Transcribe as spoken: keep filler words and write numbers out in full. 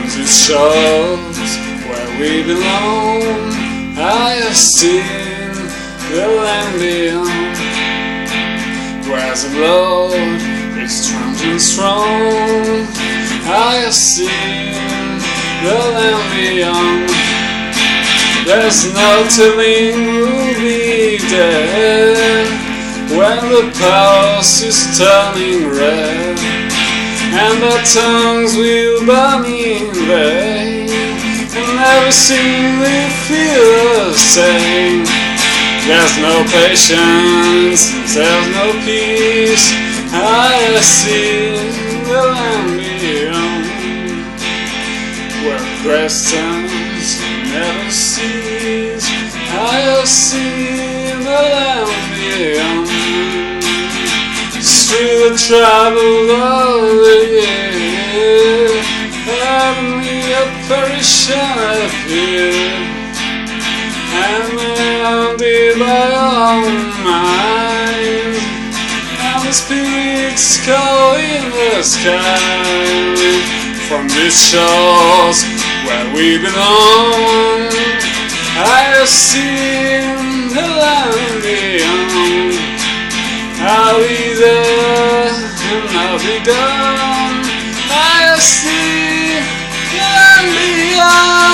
these shores where we belong, I have seen the land beyond, where the Lord is strong and strong. I have seen the land beyond. There's no telling who'll be there when the pulse is turning red, and our tongues will burn in vain, and everything we feel the same. There's no patience, there's no peace. I have seen the land beyond, where questions never cease. I have seen the land beyond, through the travel of the year, and me a apparition appear, and melody by all mind, and the spirits call in the sky. From these shores where we belong, I have seen the land beyond. I'll be there and I'll be gone. I have seen the land beyond.